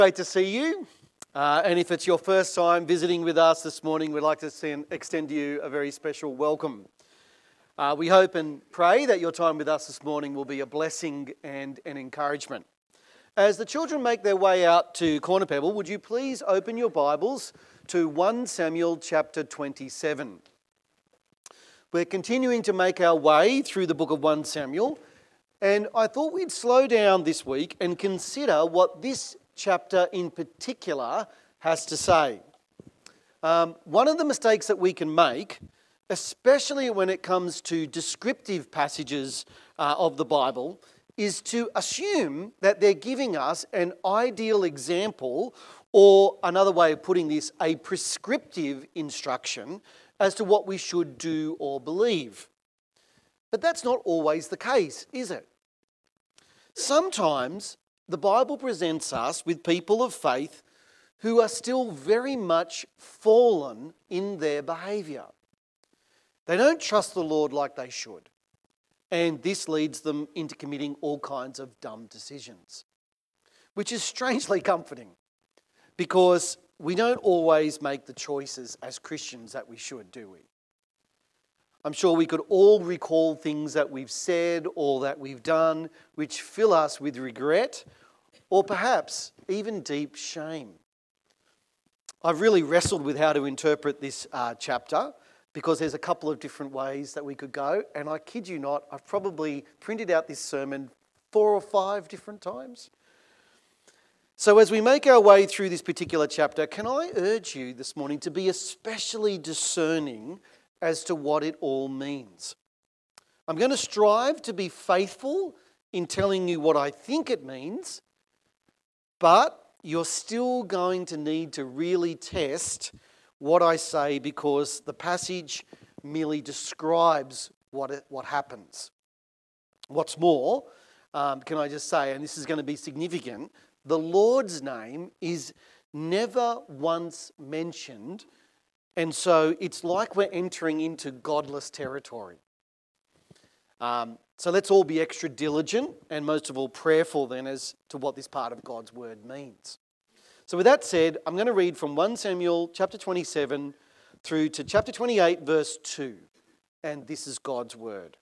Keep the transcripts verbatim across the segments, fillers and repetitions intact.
Great to see you. Uh, and if it's your first time visiting with us this morning, we'd like to send, extend to you a very special welcome. Uh, we hope and pray that your time with us this morning will be a blessing and an encouragement. As the children make their way out to Corner Pebble, would you please open your Bibles to First Samuel chapter twenty-seven. We're continuing to make our way through the book of First Samuel, and I thought we'd slow down this week and consider what this chapter in particular has to say. Um, one of the mistakes that we can make, especially when it comes to descriptive passages uh, of the Bible, is to assume that they're giving us an ideal example, or another way of putting this, a prescriptive instruction as to what we should do or believe. But that's not always the case, is it? Sometimes the Bible presents us with people of faith who are still very much fallen in their behaviour. They don't trust the Lord like they should, and this leads them into committing all kinds of dumb decisions, which is strangely comforting because we don't always make the choices as Christians that we should, do we? I'm sure we could all recall things that we've said or that we've done which fill us with regret or perhaps even deep shame. I've really wrestled with how to interpret this uh, chapter because there's a couple of different ways that we could go, and I kid you not, I've probably printed out this sermon four or five different times. So as we make our way through this particular chapter, can I urge you this morning to be especially discerning as to what it all means. I'm going to strive to be faithful in telling you what I think it means, but you're still going to need to really test what I say because the passage merely describes what it, what happens. What's more, um, can I just say, and this is going to be significant, the Lord's name is never once mentioned. And so it's like we're entering into godless territory. Um, so let's all be extra diligent and most of all prayerful then as to what this part of God's word means. So with that said, I'm going to read from First Samuel chapter twenty-seven through to chapter twenty-eight verse two. And this is God's word.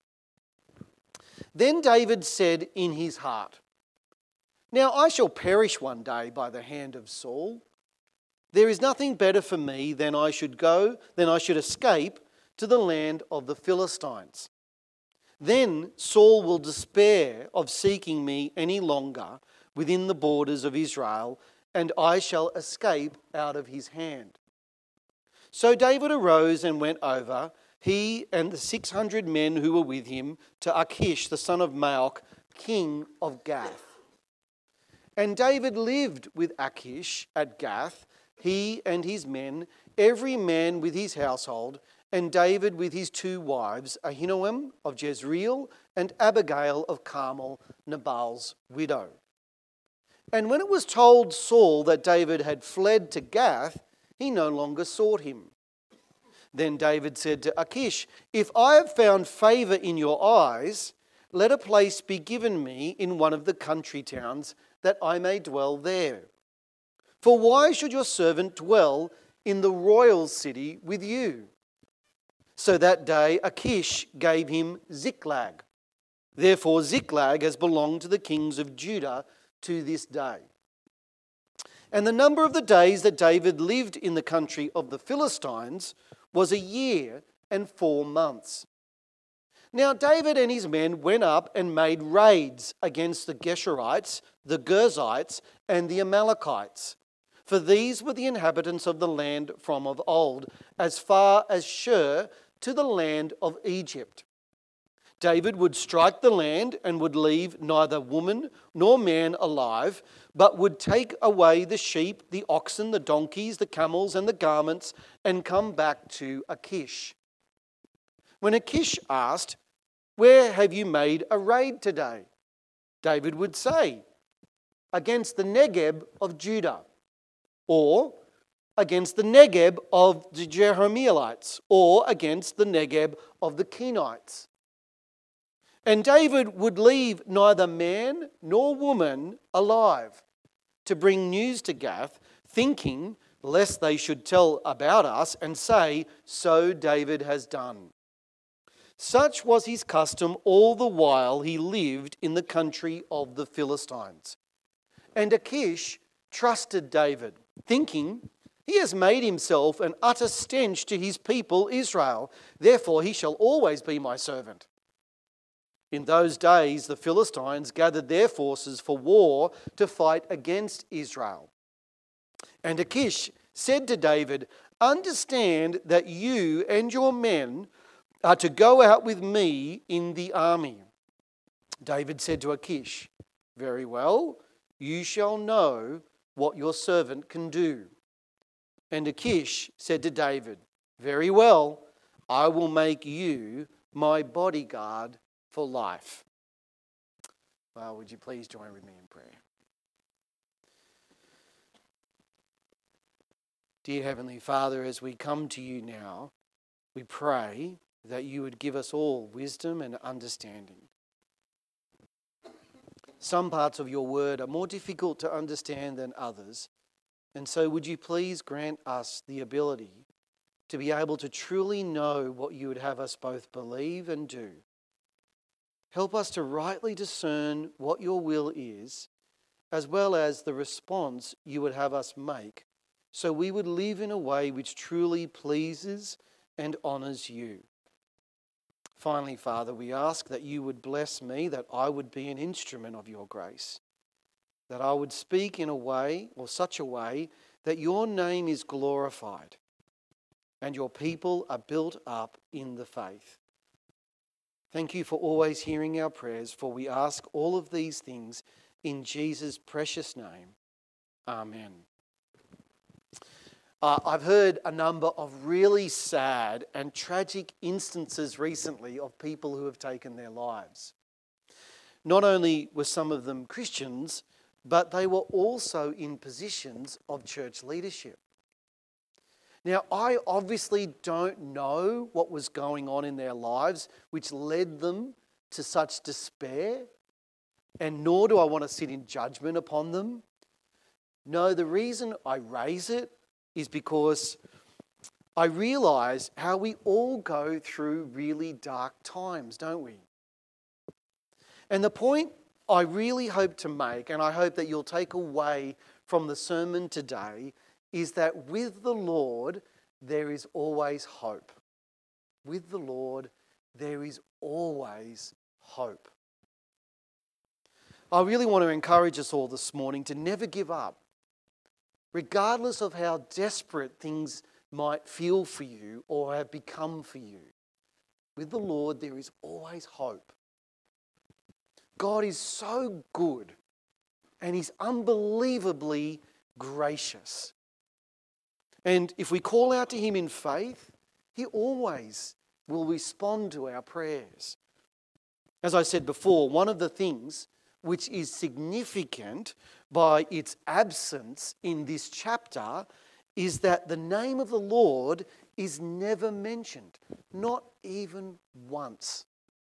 Then David said in his heart, "Now I shall perish one day by the hand of Saul. There is nothing better for me than I should go, than I should escape to the land of the Philistines. Then Saul will despair of seeking me any longer within the borders of Israel, and I shall escape out of his hand." So David arose and went over, he and the six hundred men who were with him, to Achish the son of Maoch, king of Gath. And David lived with Achish at Gath, he and his men, every man with his household, and David with his two wives, Ahinoam of Jezreel and Abigail of Carmel, Nabal's widow. And when it was told Saul that David had fled to Gath, he no longer sought him. Then David said to Achish, "If I have found favour in your eyes, let a place be given me in one of the country towns, that I may dwell there. For why should your servant dwell in the royal city with you?" So that day Achish gave him Ziklag. Therefore Ziklag has belonged to the kings of Judah to this day. And the number of the days that David lived in the country of the Philistines was a year and four months. Now David and his men went up and made raids against the Geshurites, the Girzites, and the Amalekites. For these were the inhabitants of the land from of old, as far as Shur to the land of Egypt. David would strike the land and would leave neither woman nor man alive, but would take away the sheep, the oxen, the donkeys, the camels, and the garments, and come back to Achish. When Achish asked, "Where have you made a raid today?" David would say, "Against the Negeb of Judah," or against the Negeb of the Jerahmeelites, or against the Negeb of the Kenites. And David would leave neither man nor woman alive, to bring news to Gath, thinking lest they should tell about us and say, so David has done. Such was his custom all the while he lived in the country of the Philistines. And Achish trusted David, thinking, he has made himself an utter stench to his people Israel, therefore he shall always be my servant. In those days the Philistines gathered their forces for war to fight against Israel. And Achish said to David, understand that you and your men are to go out with me in the army. David said to Achish, very well, you shall know what your servant can do. And Achish said to David, very well, I will make you my bodyguard for life. Well, would you please join with me in prayer? Dear Heavenly Father, as we come to you now, we pray that you would give us all wisdom and understanding. Some parts of your word are more difficult to understand than others, and so would you please grant us the ability to be able to truly know what you would have us both believe and do. Help us to rightly discern what your will is, as well as the response you would have us make, so we would live in a way which truly pleases and honours you. Finally, Father, we ask that you would bless me, that I would be an instrument of your grace, that I would speak in a way, or such a way, that your name is glorified and your people are built up in the faith. Thank you for always hearing our prayers, for we ask all of these things in Jesus' precious name. Amen. Uh, I've heard a number of really sad and tragic instances recently of people who have taken their lives. Not only were some of them Christians, but they were also in positions of church leadership. Now, I obviously don't know what was going on in their lives which led them to such despair, and nor do I want to sit in judgment upon them. No, the reason I raise it is because I realise how we all go through really dark times, don't we? And the point I really hope to make, and I hope that you'll take away from the sermon today, is that with the Lord, there is always hope. With the Lord, there is always hope. I really want to encourage us all this morning to never give up. Regardless of how desperate things might feel for you or have become for you, with the Lord there is always hope. God is so good and He's unbelievably gracious. And if we call out to Him in faith, He always will respond to our prayers. As I said before, one of the things which is significant by its absence in this chapter is that the name of the Lord is never mentioned, not even once.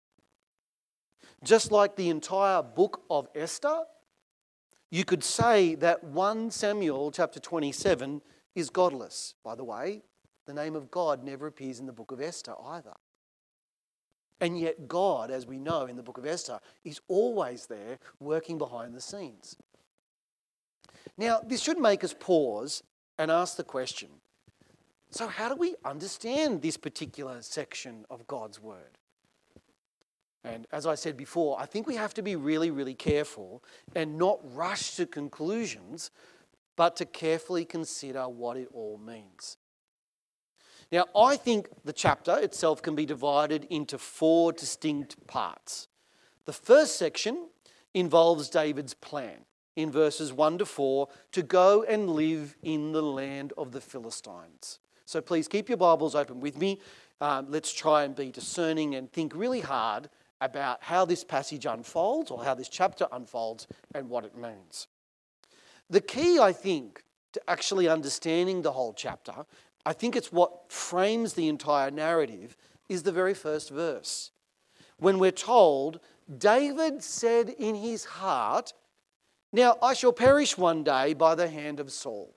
Just like the entire book of Esther, you could say that First Samuel chapter twenty-seven is godless. By the way, the name of God never appears in the book of Esther either. And yet God, as we know in the book of Esther, is always there working behind the scenes. Now, this should make us pause and ask the question, so how do we understand this particular section of God's Word? And as I said before, I think we have to be really, really careful and not rush to conclusions, but to carefully consider what it all means. Now, I think the chapter itself can be divided into four distinct parts. The first section involves David's plan in verses one to four to go and live in the land of the Philistines. So please keep your Bibles open with me. Um, let's try and be discerning and think really hard about how this passage unfolds or how this chapter unfolds and what it means. The key, I think, to actually understanding the whole chapter, I think it's what frames the entire narrative, is the very first verse. When we're told, David said in his heart, Now I shall perish one day by the hand of Saul.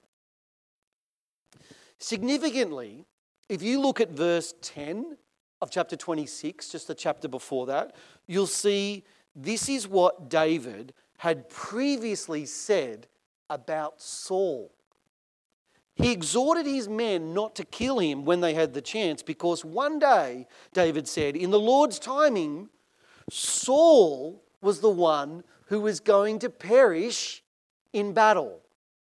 Significantly, if you look at verse ten of chapter twenty-six, just the chapter before that, you'll see this is what David had previously said about Saul. He exhorted his men not to kill him when they had the chance, because one day, David said, in the Lord's timing, Saul was the one who was going to perish in battle.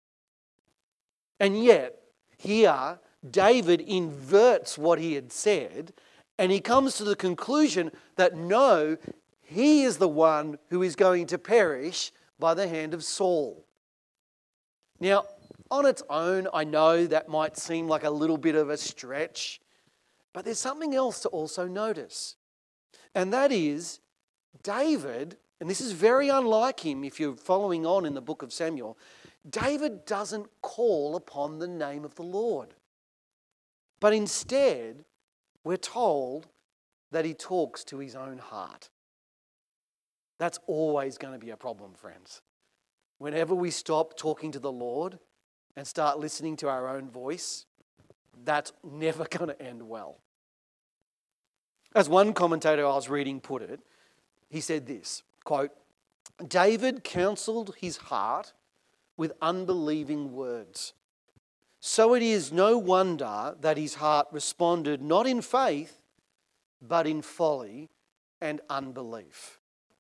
And yet, here, David inverts what he had said, and he comes to the conclusion that no, he is the one who is going to perish by the hand of Saul. Now, on its own, I know that might seem like a little bit of a stretch, but there's something else to also notice. And that is, David, and this is very unlike him if you're following on in the book of Samuel, David doesn't call upon the name of the Lord. But instead, we're told that he talks to his own heart. That's always going to be a problem, friends. Whenever we stop talking to the Lord and start listening to our own voice, that's never going to end well. As one commentator I was reading put it, he said this, quote, David counseled his heart with unbelieving words. So it is no wonder that his heart responded not in faith, but in folly and unbelief.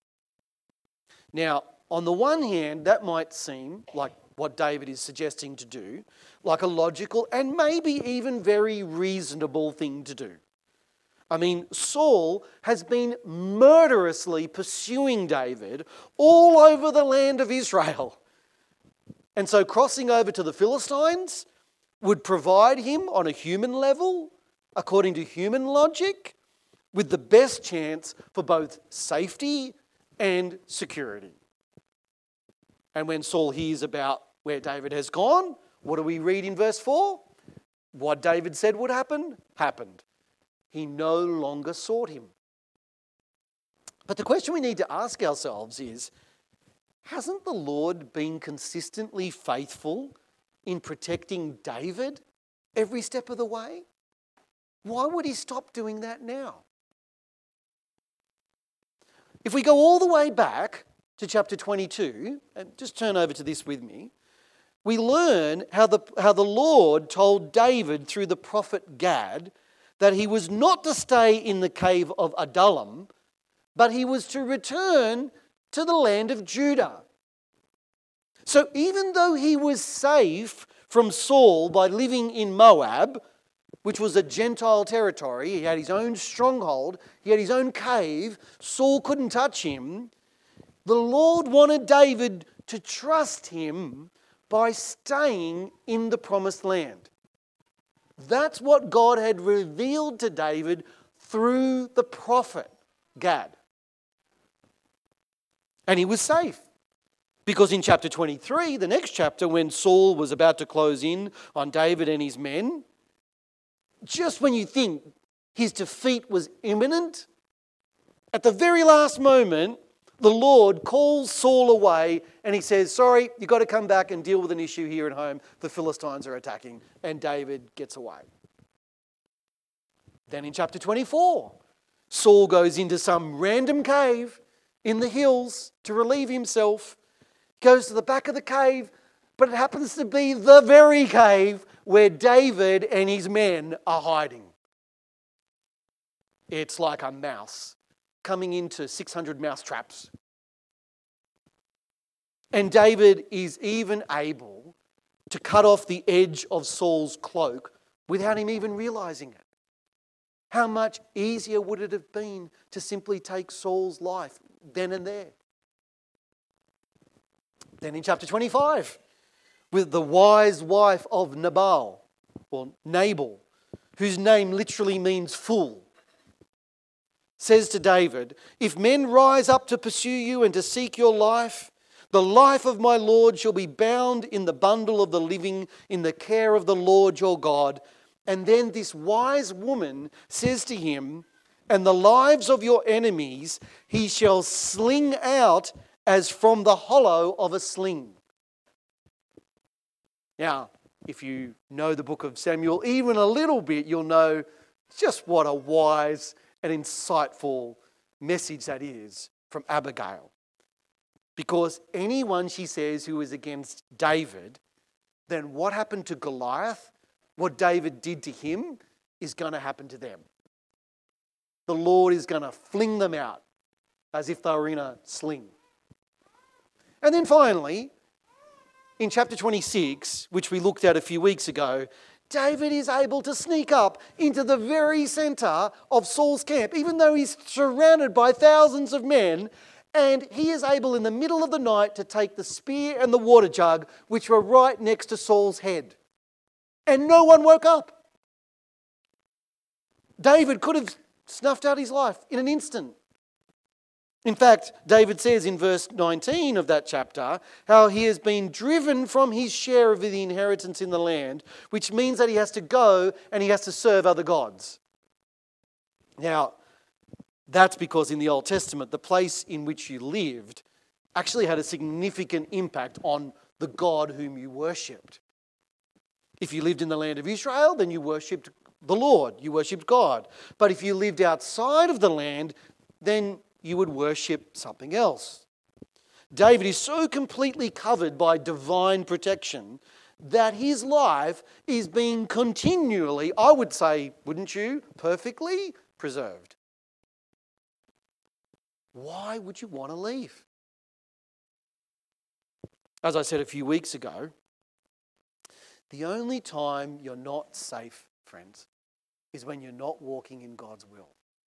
Now, on the one hand, that might seem like what David is suggesting to do, like a logical and maybe even very reasonable thing to do. I mean, Saul has been murderously pursuing David all over the land of Israel. And so crossing over to the Philistines would provide him on a human level, according to human logic, with the best chance for both safety and security. And when Saul hears about where David has gone, what do we read in verse four? What David said would happen, happened. He no longer sought him. But the question we need to ask ourselves is, hasn't the Lord been consistently faithful in protecting David every step of the way? Why would he stop doing that now? If we go all the way back to chapter twenty-two, and just turn over to this with me, we learn how the, how the Lord told David through the prophet Gad that he was not to stay in the cave of Adullam, but he was to return to the land of Judah. So even though he was safe from Saul by living in Moab, which was a Gentile territory, he had his own stronghold, he had his own cave, Saul couldn't touch him, the Lord wanted David to trust him by staying in the promised land. That's what God had revealed to David through the prophet Gad. And he was safe. Because in chapter twenty-three, the next chapter, when Saul was about to close in on David and his men, just when you think his defeat was imminent, at the very last moment, the Lord calls Saul away and he says, sorry, you've got to come back and deal with an issue here at home. The Philistines are attacking. And David gets away. Then in chapter twenty-four, Saul goes into some random cave in the hills to relieve himself, goes to the back of the cave, but it happens to be the very cave where David and his men are hiding. It's like a mouse coming into six hundred mouse traps. And David is even able to cut off the edge of Saul's cloak without him even realizing it. How much easier would it have been to simply take Saul's life then and there? Then in chapter twenty-five, with the wise wife of Nabal, or Nabal, whose name literally means fool, says to David, if men rise up to pursue you and to seek your life, the life of my Lord shall be bound in the bundle of the living in the care of the Lord your God. And then this wise woman says to him, and the lives of your enemies he shall sling out as from the hollow of a sling. Now, if you know the book of Samuel even a little bit, you'll know just what a wise and insightful message that is from Abigail. Because anyone, she says, who is against David, then what happened to Goliath, what David did to him, is going to happen to them. The Lord is going to fling them out as if they were in a sling. And then finally, in chapter twenty-six, which we looked at a few weeks ago, David is able to sneak up into the very centre of Saul's camp, even though he's surrounded by thousands of men, and he is able in the middle of the night to take the spear and the water jug, which were right next to Saul's head. And no one woke up. David could have snuffed out his life in an instant. In fact, David says in verse nineteen of that chapter how he has been driven from his share of the inheritance in the land, which means that he has to go and he has to serve other gods. Now, that's because in the Old Testament, the place in which you lived actually had a significant impact on the God whom you worshipped. If you lived in the land of Israel, then you worshipped the Lord, you worshipped God. But if you lived outside of the land, then you would worship something else. David is so completely covered by divine protection that his life is being continually, I would say, wouldn't you, perfectly preserved. Why would you want to leave? As I said a few weeks ago, the only time you're not safe, friends, is when you're not walking in God's will.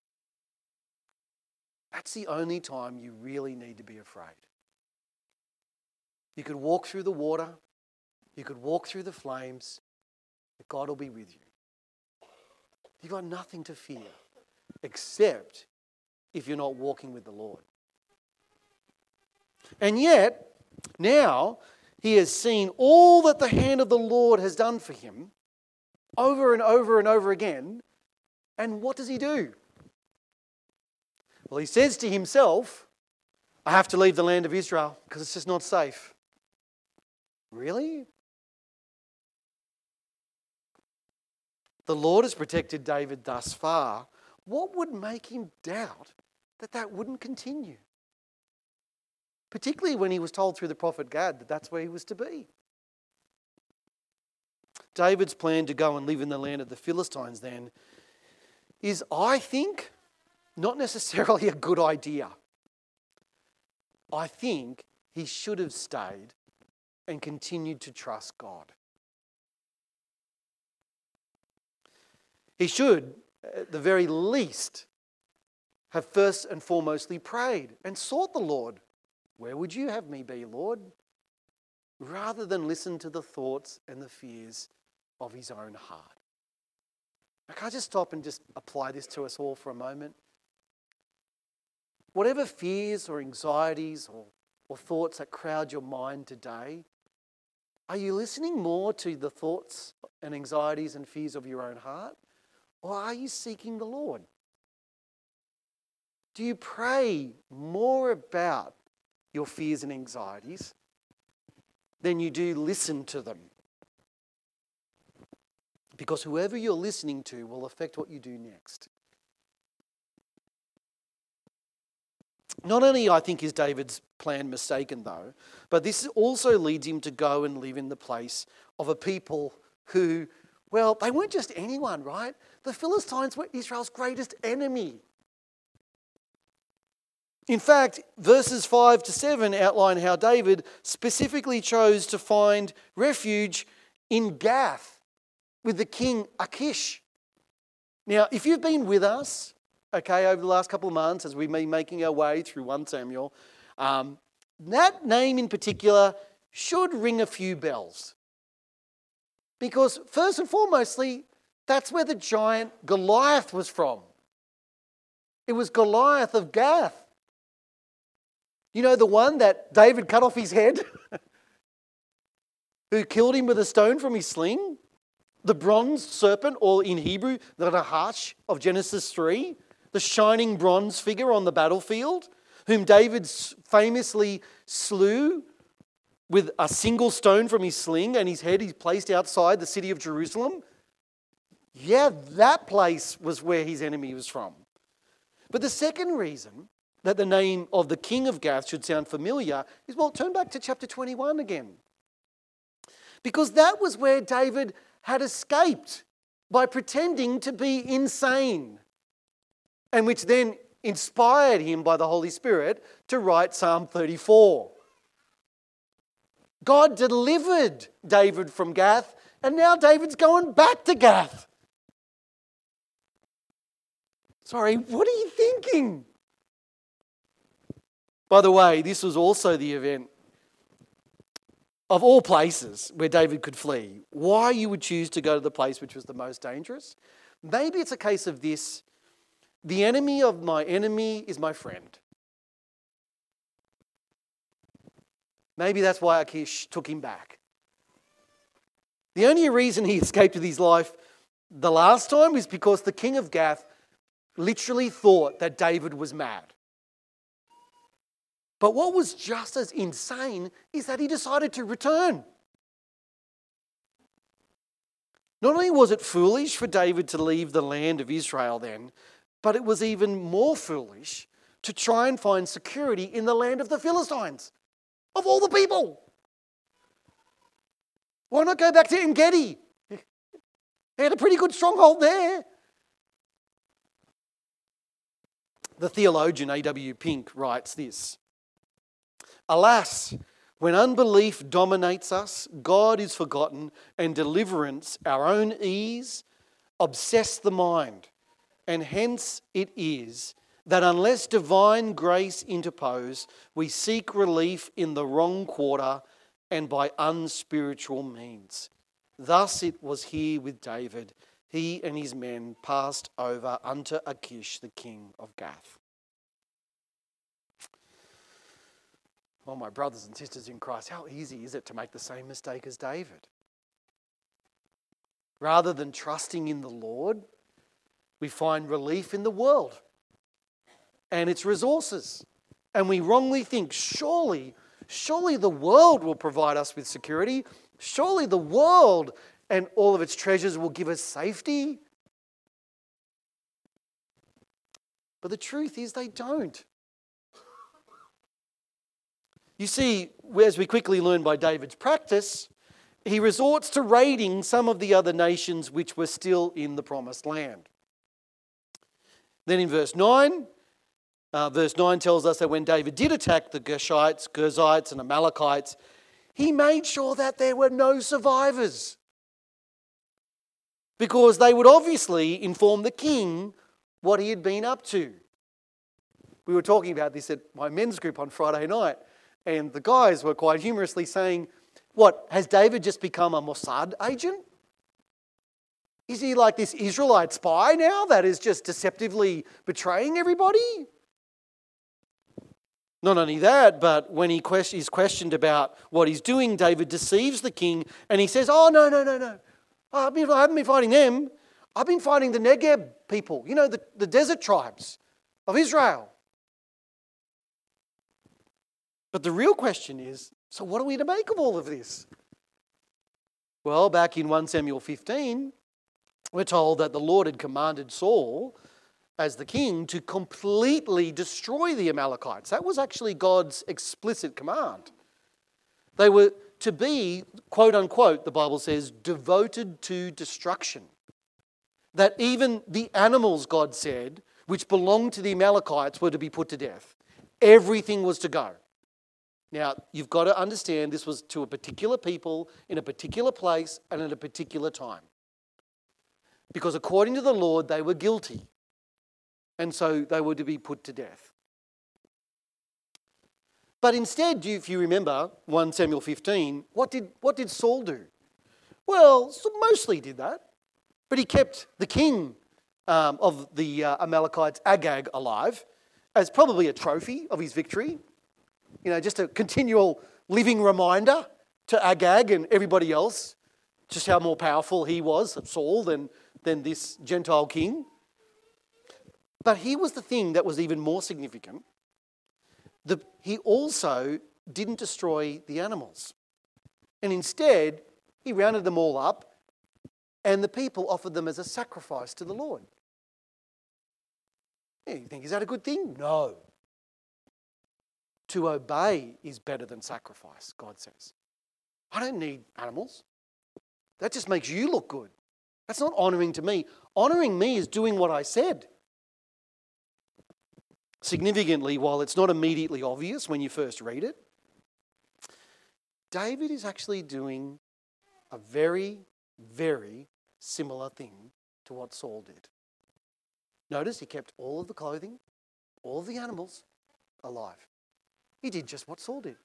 That's the only time you really need to be afraid. You could walk through the water, you could walk through the flames, but God will be with you. You've got nothing to fear, except if you're not walking with the Lord. And yet, now, he has seen all that the hand of the Lord has done for him over and over and over again. And what does he do? Well, he says to himself, I have to leave the land of Israel because it's just not safe. Really? The Lord has protected David thus far. What would make him doubt that that wouldn't continue? Particularly when he was told through the prophet Gad that that's where he was to be. David's plan to go and live in the land of the Philistines then is, I think, not necessarily a good idea. I think he should have stayed and continued to trust God. He should, at the very least, have first and foremostly prayed and sought the Lord. Where would you have me be, Lord? Rather than listen to the thoughts and the fears of his own heart. Now, can I just stop and just apply this to us all for a moment? Whatever fears or anxieties or, or thoughts that crowd your mind today, are you listening more to the thoughts and anxieties and fears of your own heart? Or are you seeking the Lord? Do you pray more about your fears and anxieties than you do listen to them? Because whoever you're listening to will affect what you do next. Not only, I think, is David's plan mistaken, though, but this also leads him to go and live in the place of a people who, well, they weren't just anyone, right? The Philistines were Israel's greatest enemy. In fact, verses five to seven outline how David specifically chose to find refuge in Gath with the king Achish. Now, if you've been with us, okay, over the last couple of months as we've been making our way through First Samuel, um, that name in particular should ring a few bells. Because first and foremostly, that's where the giant Goliath was from. It was Goliath of Gath. You know, the one that David cut off his head? Who killed him with a stone from his sling? The bronze serpent, or in Hebrew, the Nahash of Genesis three? The shining bronze figure on the battlefield? whom David famously slew with a single stone from his sling and his head he placed outside the city of Jerusalem. Yeah, that place was where his enemy was from. But the second reason that the name of the king of Gath should sound familiar is, well, turn back to chapter twenty-one again. Because that was where David had escaped by pretending to be insane, and which then inspired him by the Holy Spirit to write Psalm thirty-four. God delivered David from Gath, and now David's going back to Gath. Sorry, what are you thinking? By the way, this was also the event of all places where David could flee. Why you would choose to go to the place which was the most dangerous? Maybe it's a case of this: the enemy of my enemy is my friend. Maybe that's why Achish took him back. The only reason he escaped with his life the last time is because the king of Gath literally thought that David was mad. But what was just as insane is that he decided to return. Not only was it foolish for David to leave the land of Israel then, but it was even more foolish to try and find security in the land of the Philistines, of all the people. Why not go back to En-Gedi? They had a pretty good stronghold there. The theologian A W Pink writes this: "Alas, when unbelief dominates us, God is forgotten, and deliverance, our own ease, obsess the mind. And hence it is that unless divine grace interpose, we seek relief in the wrong quarter and by unspiritual means. Thus it was here with David. He and his men passed over unto Achish, the king of Gath." Oh, my brothers and sisters in Christ, how easy is it to make the same mistake as David? Rather than trusting in the Lord, we find relief in the world and its resources. And we wrongly think, surely, surely the world will provide us with security. Surely the world and all of its treasures will give us safety. But the truth is they don't. You see, as we quickly learn by David's practice, he resorts to raiding some of the other nations which were still in the promised land. Then in verse nine, uh, verse nine tells us that when David did attack the Gershites, Girzites and Amalekites, he made sure that there were no survivors, because they would obviously inform the king what he had been up to. We were talking about this at my men's group on Friday night, and the guys were quite humorously saying, what, has David just become a Mossad agent? Is he like this Israelite spy now that is just deceptively betraying everybody? Not only that, but when he is questioned about what he's doing, David deceives the king and he says, oh, no, no, no, no. I haven't been fighting them. I've been fighting the Negeb people, you know, the, the desert tribes of Israel. But the real question is, so what are we to make of all of this? Well, back in First Samuel fifteen, we're told that the Lord had commanded Saul, as the king, to completely destroy the Amalekites. That was actually God's explicit command. They were to be, quote unquote, the Bible says, devoted to destruction. That even the animals, God said, which belonged to the Amalekites were to be put to death. Everything was to go. Now, you've got to understand this was to a particular people in a particular place and at a particular time. Because according to the Lord, they were guilty. And so they were to be put to death. But instead, if you remember First Samuel fifteen, what did, what did Saul do? Well, mostly did that. But he kept the king um, of the uh, Amalekites, Agag, alive as probably a trophy of his victory. You know, just a continual living reminder to Agag and everybody else just how more powerful he was, Saul, than, than this Gentile king. But here was the thing that was even more significant. the, he also didn't destroy the animals. And instead, he rounded them all up and the people offered them as a sacrifice to the Lord. Yeah, you think, is that a good thing? No. To obey is better than sacrifice, God says. I don't need animals. That just makes you look good. That's not honouring to me. Honouring me is doing what I said. Significantly, while it's not immediately obvious when you first read it, David is actually doing a very, very similar thing to what Saul did. Notice he kept all of the clothing, all of the animals alive. He did just what Saul did.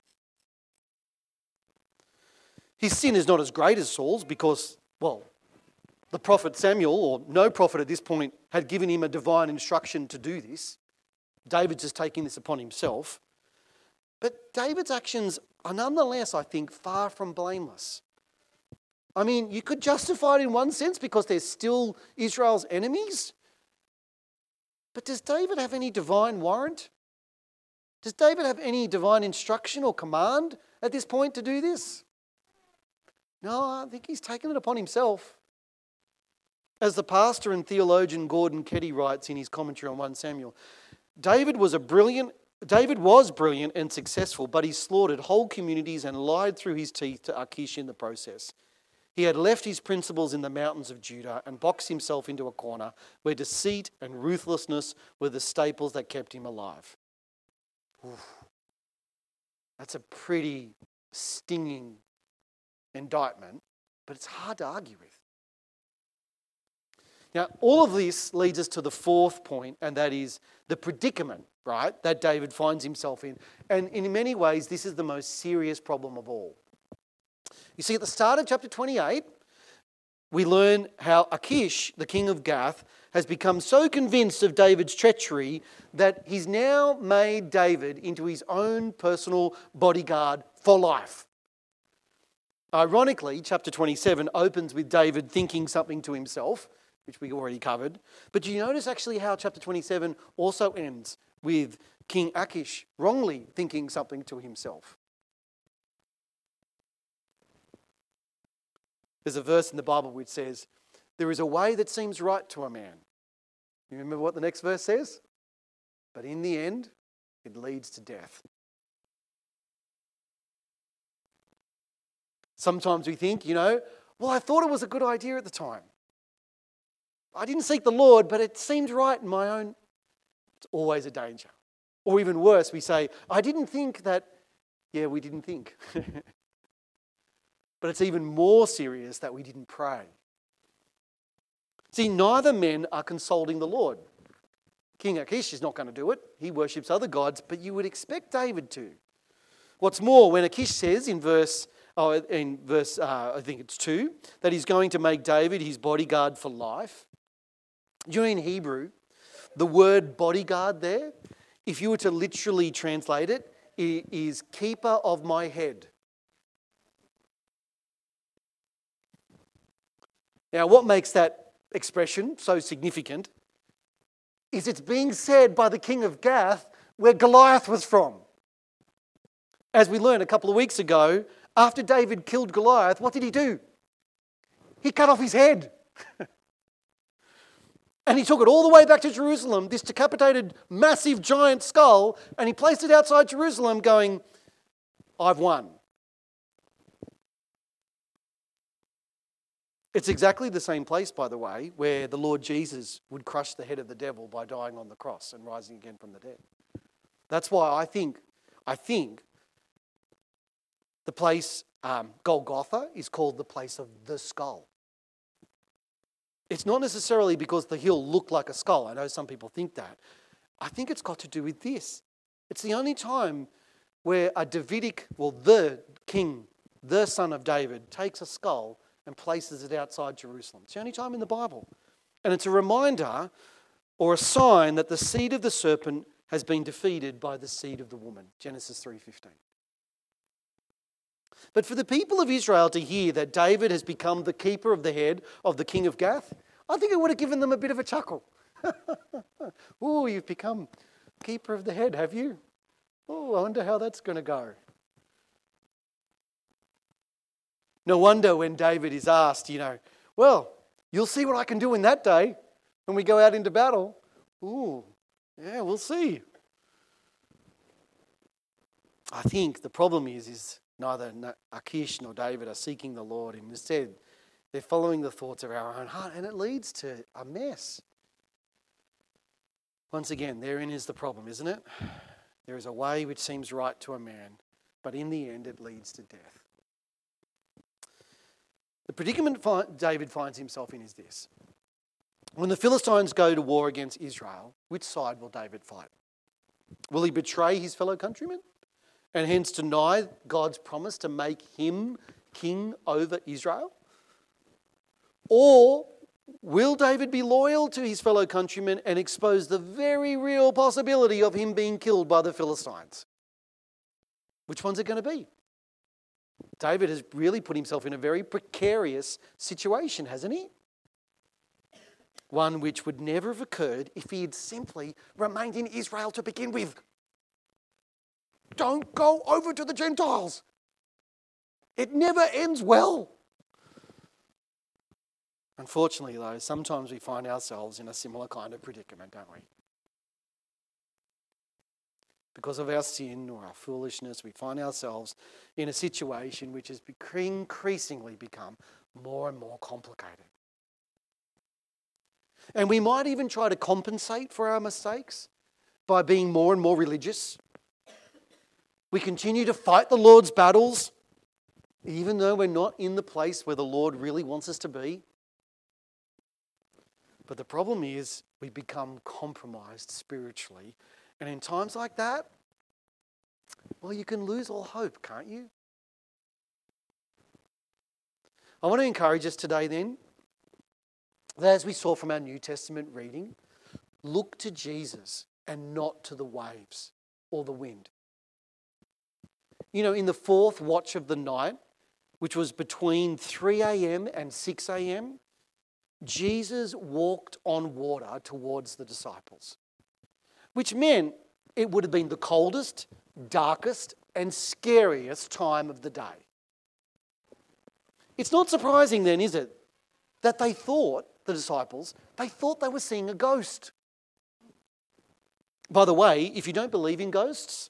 His sin is not as great as Saul's because, well, the prophet Samuel, or no prophet at this point, had given him a divine instruction to do this. David's just taking this upon himself. But David's actions are nonetheless, I think, far from blameless. I mean, you could justify it in one sense because they're still Israel's enemies. But does David have any divine warrant? Does David have any divine instruction or command at this point to do this? No, I think he's taken it upon himself. As the pastor and theologian Gordon Keddy writes in his commentary on First Samuel, David was a brilliant David was brilliant and successful, but he slaughtered whole communities and lied through his teeth to Achish in the process. He had left his principles in the mountains of Judah and boxed himself into a corner where deceit and ruthlessness were the staples that kept him alive. Oof. That's a pretty stinging indictment, but it's hard to argue with. Now, all of this leads us to the fourth point, and that is the predicament, right, that David finds himself in. And in many ways, this is the most serious problem of all. You see, at the start of chapter twenty-eight, we learn how Achish, the king of Gath, has become so convinced of David's treachery that he's now made David into his own personal bodyguard for life. Ironically, chapter twenty-seven opens with David thinking something to himself, which we already covered. But do you notice actually how chapter twenty-seven also ends with King Achish wrongly thinking something to himself? There's a verse in the Bible which says, there is a way that seems right to a man. You remember what the next verse says? But in the end, it leads to death. Sometimes we think, you know, well, I thought it was a good idea at the time. I didn't seek the Lord, but it seemed right in my own. It's always a danger. Or even worse, we say, I didn't think that, yeah, we didn't think. But it's even more serious that we didn't pray. See, neither men are consulting the Lord. King Achish is not going to do it. He worships other gods, but you would expect David to. What's more, when Achish says in verse, oh, in verse, uh, I think it's two, that he's going to make David his bodyguard for life. You know, in Hebrew, the word bodyguard there, if you were to literally translate it, it is keeper of my head. Now, what makes that expression so significant is it's being said by the king of Gath, where Goliath was from. As we learned a couple of weeks ago, after David killed Goliath, what did he do? He cut off his head. And he took it all the way back to Jerusalem, this decapitated, massive, giant skull, and he placed it outside Jerusalem going, I've won. It's exactly the same place, by the way, where the Lord Jesus would crush the head of the devil by dying on the cross and rising again from the dead. That's why I think, I think the place um, Golgotha is called the place of the skull. It's not necessarily because the hill looked like a skull. I know some people think that. I think it's got to do with this. It's the only time where a Davidic, well, the king, the son of David, takes a skull and places it outside Jerusalem. It's the only time in the Bible. And it's a reminder or a sign that the seed of the serpent has been defeated by the seed of the woman. Genesis three fifteen. But for the people of Israel to hear that David has become the keeper of the head of the king of Gath, I think it would have given them a bit of a chuckle. Oh, you've become keeper of the head, have you? Oh, I wonder how that's going to go. No wonder when David is asked, you know, well, you'll see what I can do in that day when we go out into battle. Ooh, yeah, we'll see. I think the problem is, is neither Achish nor David are seeking the Lord. Instead, they're following the thoughts of our own heart, and it leads to a mess. Once again, therein is the problem, isn't it? There is a way which seems right to a man, but in the end it leads to death. The predicament David finds himself in is this. When the Philistines go to war against Israel, which side will David fight? Will he betray his fellow countrymen and hence deny God's promise to make him king over Israel? Or will David be loyal to his fellow countrymen and expose the very real possibility of him being killed by the Philistines? Which one's it going to be? David has really put himself in a very precarious situation, hasn't he? One which would never have occurred if he had simply remained in Israel to begin with. Don't go over to the Gentiles. It never ends well. Unfortunately, though, sometimes we find ourselves in a similar kind of predicament, don't we? Because of our sin or our foolishness, we find ourselves in a situation which has increasingly become more and more complicated. And we might even try to compensate for our mistakes by being more and more religious. We continue to fight the Lord's battles, even though we're not in the place where the Lord really wants us to be. But the problem is we become compromised spiritually. And in times like that, well, you can lose all hope, can't you? I want to encourage us today then, that as we saw from our New Testament reading, look to Jesus and not to the waves or the wind. You know, in the fourth watch of the night, which was between three a.m. and six a.m., Jesus walked on water towards the disciples, which meant it would have been the coldest, darkest, and scariest time of the day. It's not surprising then, is it, that they thought, the disciples, they thought they were seeing a ghost. By the way, if you don't believe in ghosts,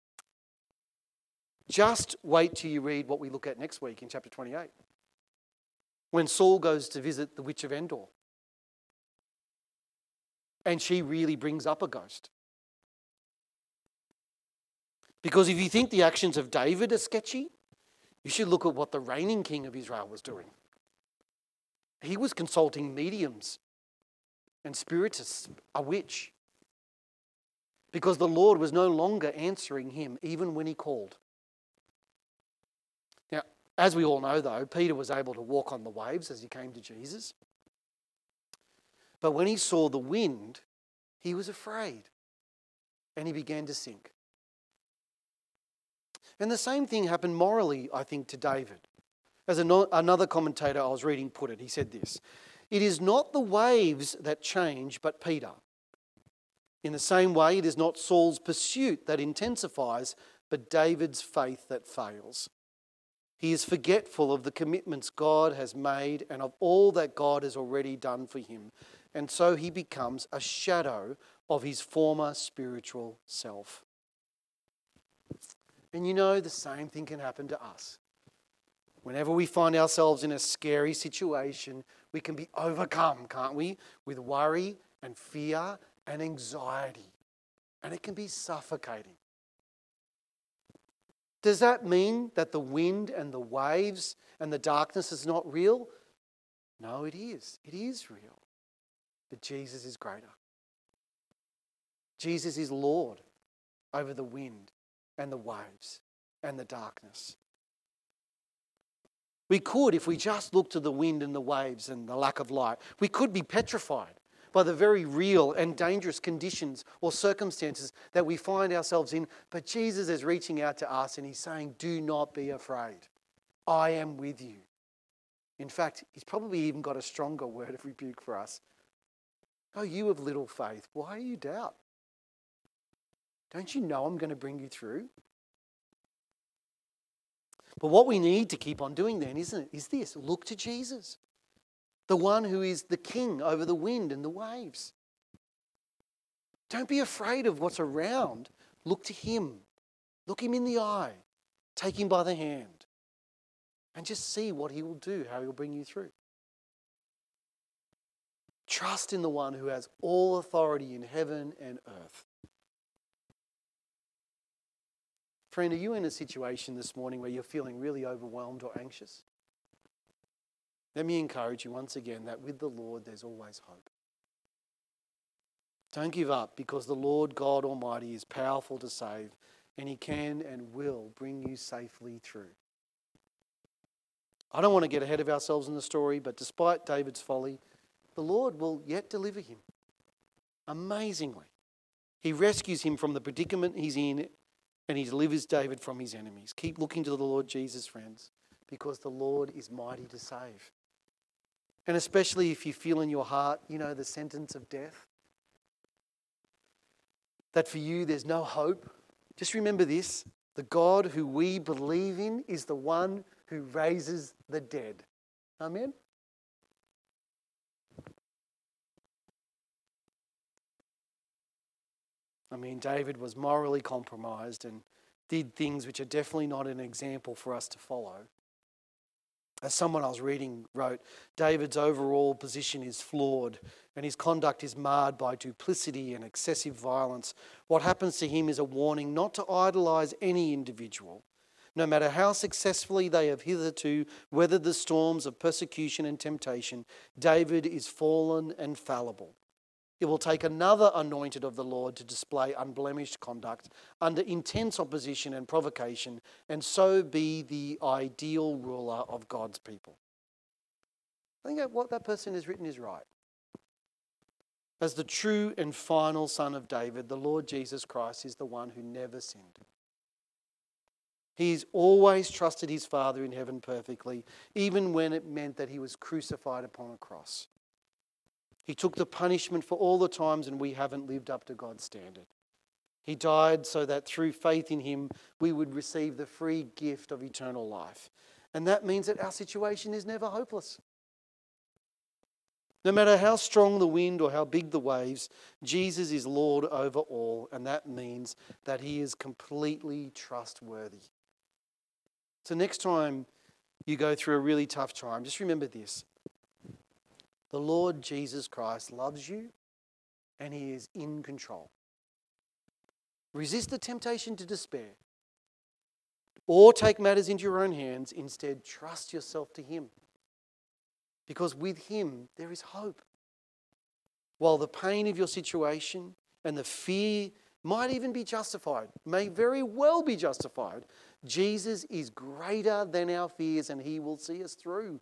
just wait till you read what we look at next week in chapter twenty-eight. When Saul goes to visit the witch of Endor. And she really brings up a ghost. Because if you think the actions of David are sketchy, you should look at what the reigning king of Israel was doing. He was consulting mediums and spiritists, a witch. Because the Lord was no longer answering him even when he called. Now, as we all know though, Peter was able to walk on the waves as he came to Jesus. But when he saw the wind, he was afraid and he began to sink. And the same thing happened morally, I think, to David. As another commentator I was reading put it, he said this: "It is not the waves that change, but Peter. In the same way, it is not Saul's pursuit that intensifies, but David's faith that fails. He is forgetful of the commitments God has made and of all that God has already done for him. And so he becomes a shadow of his former spiritual self." And you know, the same thing can happen to us. Whenever we find ourselves in a scary situation, we can be overcome, can't we? With worry and fear and anxiety. And it can be suffocating. Does that mean that the wind and the waves and the darkness is not real? No, it is. It is real. But Jesus is greater. Jesus is Lord over the wind and the waves and the darkness. We could, if we just looked to the wind and the waves and the lack of light, we could be petrified by the very real and dangerous conditions or circumstances that we find ourselves in. But Jesus is reaching out to us and he's saying, do not be afraid. I am with you. In fact, he's probably even got a stronger word of rebuke for us. Oh, you of little faith, why are you doubt? Don't you know I'm going to bring you through? But what we need to keep on doing then, isn't it, is this. Look to Jesus, the one who is the king over the wind and the waves. Don't be afraid of what's around. Look to him. Look him in the eye. Take him by the hand. And just see what he will do, how he'll bring you through. Trust in the one who has all authority in heaven and earth. Friend, are you in a situation this morning where you're feeling really overwhelmed or anxious? Let me encourage you once again that with the Lord there's always hope. Don't give up, because the Lord God Almighty is powerful to save, and he can and will bring you safely through. I don't want to get ahead of ourselves in the story, but despite David's folly, the Lord will yet deliver him. Amazingly. He rescues him from the predicament he's in, and he delivers David from his enemies. Keep looking to the Lord Jesus, friends, because the Lord is mighty to save. And especially if you feel in your heart, you know, the sentence of death, that for you there's no hope. Just remember this: the God who we believe in is the one who raises the dead. Amen? I mean, David was morally compromised and did things which are definitely not an example for us to follow. As someone I was reading wrote, David's overall position is flawed and his conduct is marred by duplicity and excessive violence. What happens to him is a warning not to idolize any individual, no matter how successfully they have hitherto weathered the storms of persecution and temptation. David is fallen and fallible. It will take another anointed of the Lord to display unblemished conduct under intense opposition and provocation, and so be the ideal ruler of God's people. I think that what that person has written is right. As the true and final Son of David, the Lord Jesus Christ is the one who never sinned. He's always trusted his Father in heaven perfectly, even when it meant that he was crucified upon a cross. He took the punishment for all the times and we haven't lived up to God's standard. He died so that through faith in him, we would receive the free gift of eternal life. And that means that our situation is never hopeless. No matter how strong the wind or how big the waves, Jesus is Lord over all, and that means that he is completely trustworthy. So next time you go through a really tough time, just remember this. The Lord Jesus Christ loves you and he is in control. Resist the temptation to despair or take matters into your own hands. Instead, trust yourself to him, because with him there is hope. While the pain of your situation and the fear might even be justified, may very well be justified, Jesus is greater than our fears and he will see us through.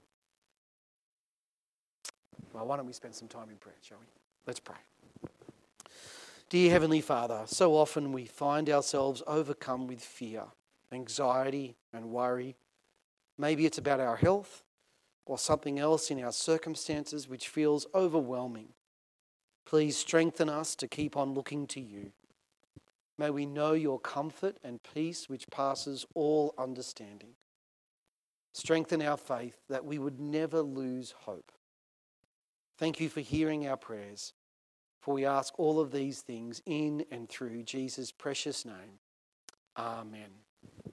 Well, why don't we spend some time in prayer, shall we? Let's pray. Dear Heavenly Father, so often we find ourselves overcome with fear, anxiety and worry. Maybe it's about our health or something else in our circumstances which feels overwhelming. Please strengthen us to keep on looking to you. May we know your comfort and peace which passes all understanding. Strengthen our faith that we would never lose hope. Thank you for hearing our prayers, for we ask all of these things in and through Jesus' precious name. Amen.